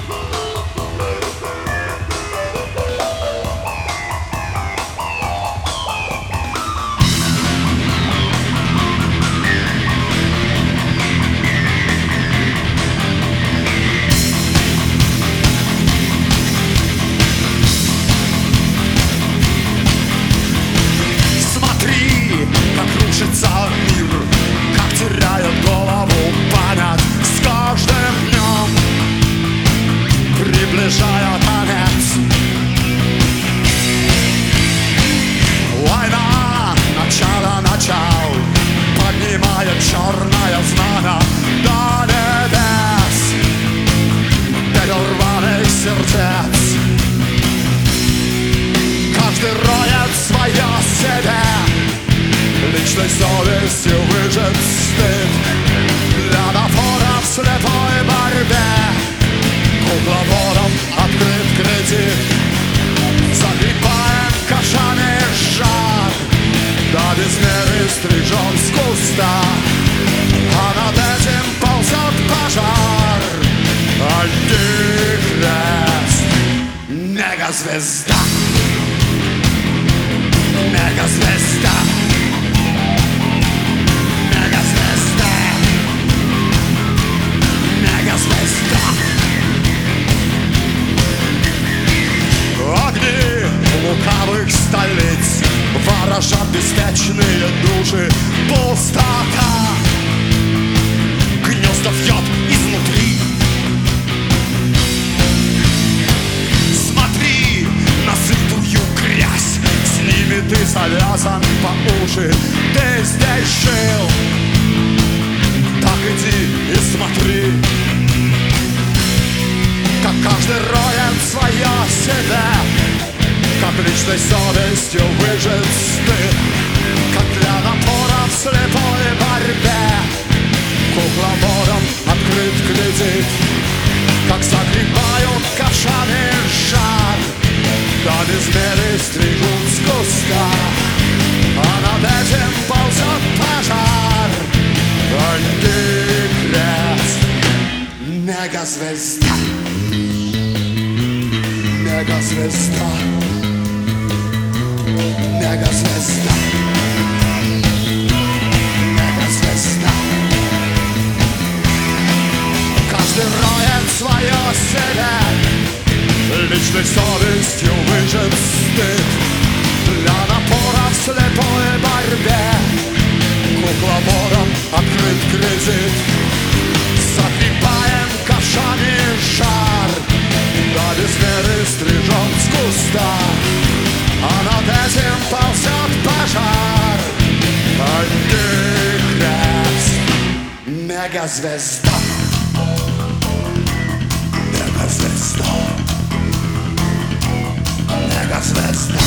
Приближая конец. Война, начало, поднимает черное знамя до небес, до рваных сердец. Каждый роет свое себе, личной совестью выжат стыд для напора в слепой борьбе. Кукловодом открыт кредит, загребаем кошами жар, до безмеры стрижен с куста, а над этим ползет пожар. Антихрист, мегазвезда, мегазвезда, мегазвезда, мегазвезда. Огни лукавых столиц ворожат беспечные души. Пустота гнезда вьет изнутри. Смотри на сытую грязь, с ними ты завязан по уши. Ты здесь жил, так иди и смотри, как каждый роет свое себя, как личной совестью выжат стыд, как для напора в слепой борьбе. Кукловодом открыт кредит, как загребают ковшами жар, до безмеры стригут с куста, а над этим ползет пожар. Антихрист, мегазвезда, мегазвезда, мегазвезда, мегазвезда. Каждый роет свое себя, личной совестью выжат стыд для напора в слепой борьбе. Кукловодом открыт кредит, загребаем ковшами жар, до безмеры стрижен с куста, а над этим ползет пожар. Антихрист, мегазвезда, мегазвезда, мегазвезда.